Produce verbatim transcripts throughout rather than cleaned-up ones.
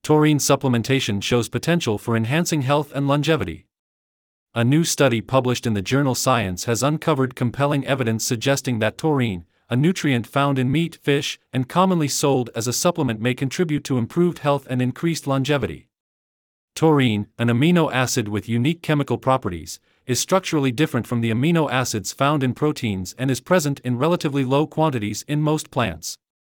Taurine supplementation shows potential for enhancing health and longevity. A new study published in the journal Science has uncovered compelling evidence suggesting that taurine, a nutrient found in meat, fish, and commonly sold as a supplement, may contribute to improved health and increased longevity. Taurine, an amino acid with unique chemical properties, is structurally different from the amino acids found in proteins and is present in relatively low quantities in most plants.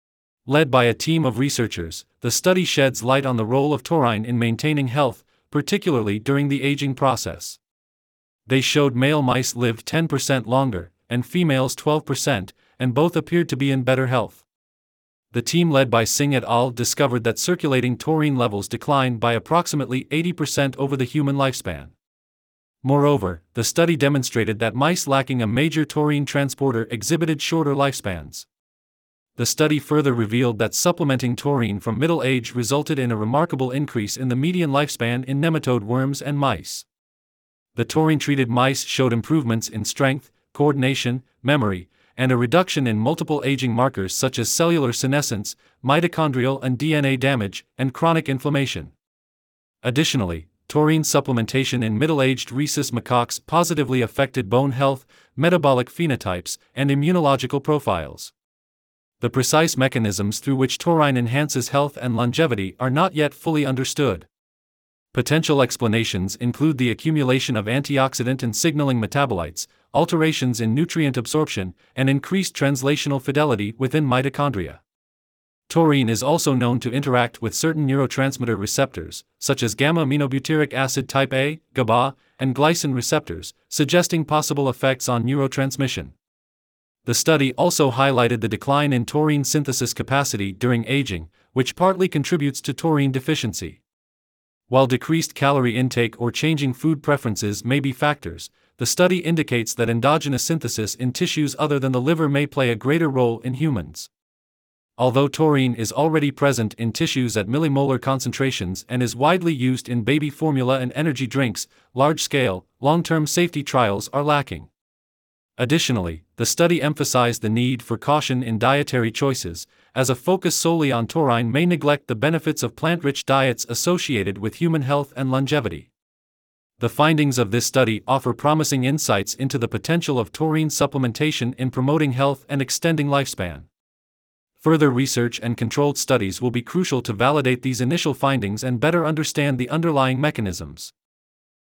Led by a team of researchers, the study sheds light on the role of taurine in maintaining health, particularly during the aging process. They showed male mice lived ten percent longer, and females twelve percent, and both appeared to be in better health. The team led by Singh et al. Discovered that circulating taurine levels declined by approximately eighty percent over the human lifespan. Moreover, the study demonstrated that mice lacking a major taurine transporter exhibited shorter lifespans. The study further revealed that supplementing taurine from middle age resulted in a remarkable increase in the median lifespan in nematode worms and mice. The taurine-treated mice showed improvements in strength, coordination, memory, and a reduction in multiple aging markers such as cellular senescence, mitochondrial and D N A damage, and chronic inflammation. Additionally, taurine supplementation in middle-aged rhesus macaques positively affected bone health, metabolic phenotypes, and immunological profiles. The precise mechanisms through which taurine enhances health and longevity are not yet fully understood. Potential explanations include the accumulation of antioxidant and signaling metabolites, alterations in nutrient absorption, and increased translational fidelity within mitochondria. Taurine is also known to interact with certain neurotransmitter receptors, such as gamma-aminobutyric acid type A, GABA, and glycine receptors, suggesting possible effects on neurotransmission. The study also highlighted the decline in taurine synthesis capacity during aging, which partly contributes to taurine deficiency. While decreased calorie intake or changing food preferences may be factors, the study indicates that endogenous synthesis in tissues other than the liver may play a greater role in humans. Although taurine is already present in tissues at millimolar concentrations and is widely used in baby formula and energy drinks, large-scale, long-term safety trials are lacking. Additionally, the study emphasized the need for caution in dietary choices, as a focus solely on taurine may neglect the benefits of plant-rich diets associated with human health and longevity. The findings of this study offer promising insights into the potential of taurine supplementation in promoting health and extending lifespan. Further research and controlled studies will be crucial to validate these initial findings and better understand the underlying mechanisms.